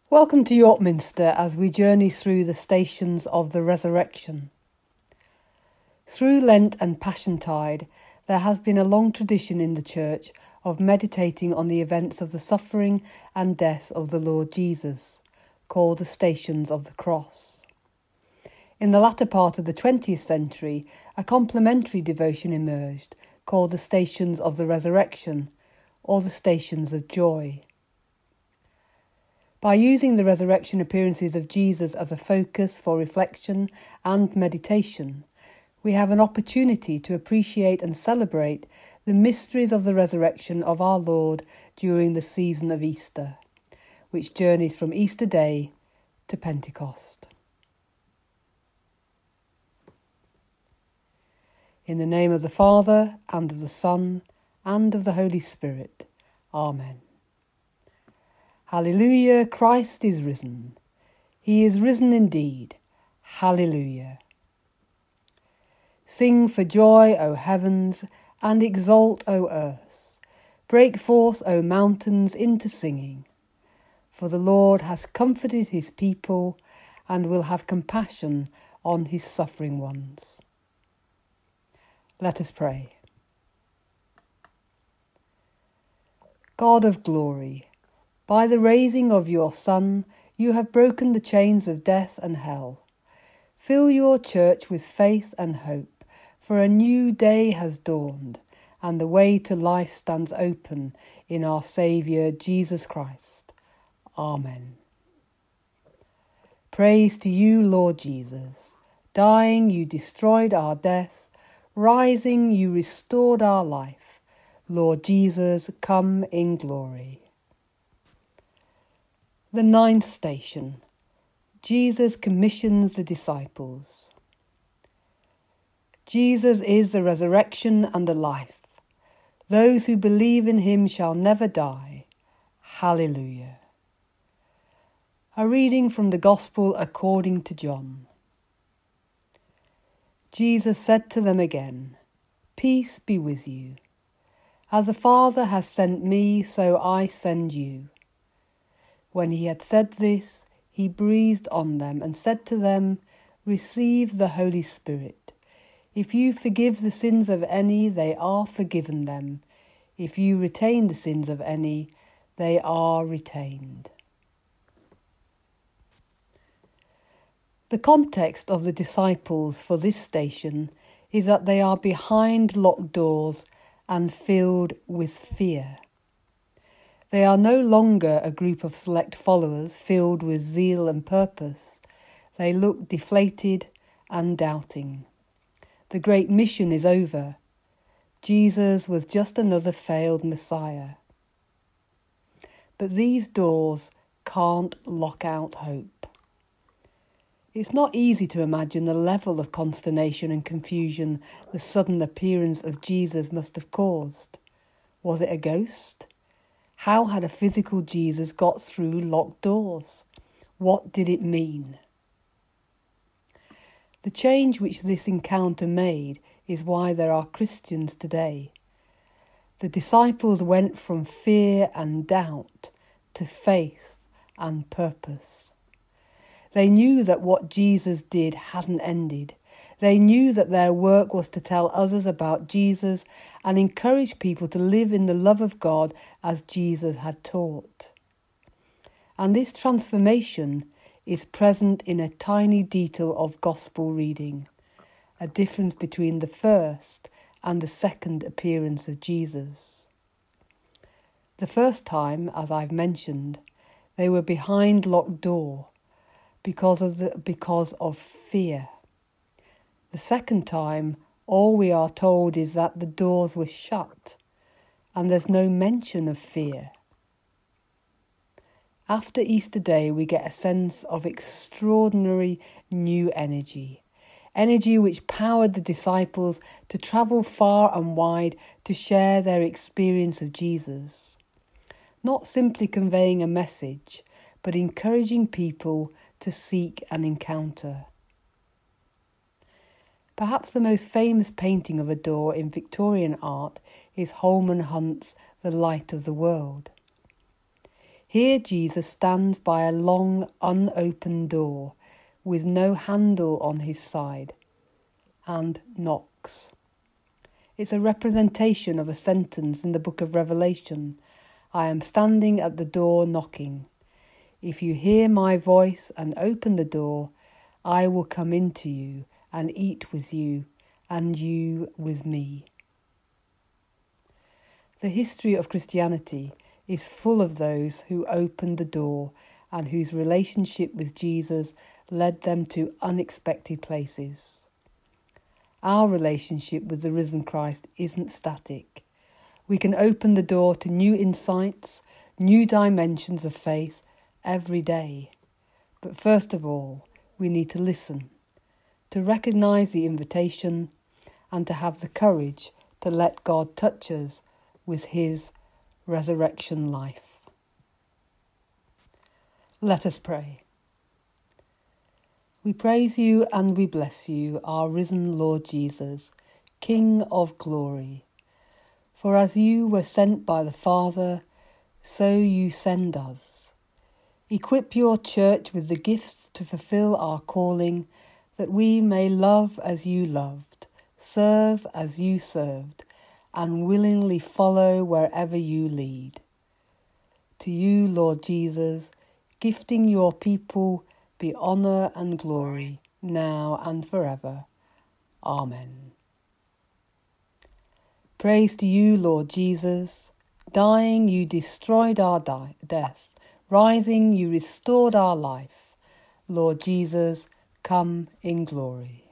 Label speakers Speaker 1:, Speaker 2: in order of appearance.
Speaker 1: Welcome to York Minster as we journey through the stations of the resurrection. Through Lent and Passiontide, there has been a long tradition in the Church of meditating on the events of the suffering and death of the Lord Jesus, called the Stations of the Cross. In the latter part of the 20th century, a complementary devotion emerged, called the Stations of the Resurrection, or the Stations of Joy. By using the resurrection appearances of Jesus as a focus for reflection and meditation, we have an opportunity to appreciate and celebrate the mysteries of the resurrection of our Lord during the season of Easter, which journeys from Easter Day to Pentecost. In the name of the Father, and of the Son, and of the Holy Spirit. Amen. Hallelujah, Christ is risen. He is risen indeed. Hallelujah. Sing for joy, O heavens, and exult, O earth. Break forth, O mountains, into singing. For the Lord has comforted his people and will have compassion on his suffering ones. Let us pray. God of glory, by the raising of your Son, you have broken the chains of death and hell. Fill your church with faith and hope, for a new day has dawned, and the way to life stands open in our Saviour Jesus Christ. Amen. Praise to you, Lord Jesus. Dying, you destroyed our death. Rising, you restored our life. Lord Jesus, come in glory. The ninth station. Jesus commissions the disciples. Jesus is the resurrection and the life. Those who believe in him shall never die. Hallelujah. A reading from the Gospel according to John. Jesus said to them again, "Peace be with you. As the Father has sent me, so I send you." When he had said this, he breathed on them and said to them, "Receive the Holy Spirit. If you forgive the sins of any, they are forgiven them. If you retain the sins of any, they are retained." The context of the disciples for this station is that they are behind locked doors and filled with fear. They are no longer a group of select followers filled with zeal and purpose. They look deflated and doubting. The great mission is over. Jesus was just another failed Messiah. But these doors can't lock out hope. It's not easy to imagine the level of consternation and confusion the sudden appearance of Jesus must have caused. Was it a ghost? How had a physical Jesus got through locked doors? What did it mean? The change which this encounter made is why there are Christians today. The disciples went from fear and doubt to faith and purpose. They knew that what Jesus did hadn't ended. They knew that their work was to tell others about Jesus and encourage people to live in the love of God as Jesus had taught. And this transformation is present in a tiny detail of gospel reading, a difference between the first and the second appearance of Jesus. The first time, as I've mentioned, they were behind locked door because of fear. The second time, all we are told is that the doors were shut, and there's no mention of fear. After Easter Day, we get a sense of extraordinary new energy which powered the disciples to travel far and wide to share their experience of Jesus. Not simply conveying a message, but encouraging people to seek an encounter. Perhaps the most famous painting of a door in Victorian art is Holman Hunt's The Light of the World. Here Jesus stands by a long unopened door with no handle on his side and knocks. It's a representation of a sentence in the book of Revelation. I am standing at the door knocking. If you hear my voice and open the door, I will come into you and eat with you, and you with me. The history of Christianity is full of those who opened the door and whose relationship with Jesus led them to unexpected places. Our relationship with the risen Christ isn't static. We can open the door to new insights, new dimensions of faith every day. But first of all, we need to listen, to recognise the invitation, and to have the courage to let God touch us with his resurrection life. Let us pray. We praise you and we bless you, our risen Lord Jesus, King of glory. For as you were sent by the Father, so you send us. Equip your church with the gifts to fulfil our calling, that we may love as you loved, serve as you served, and willingly follow wherever you lead. To you, Lord Jesus, gifting your people, be honour and glory, now and forever. Amen. Praise to you, Lord Jesus. Dying, you destroyed our death. Rising, you restored our life. Lord Jesus, come in glory.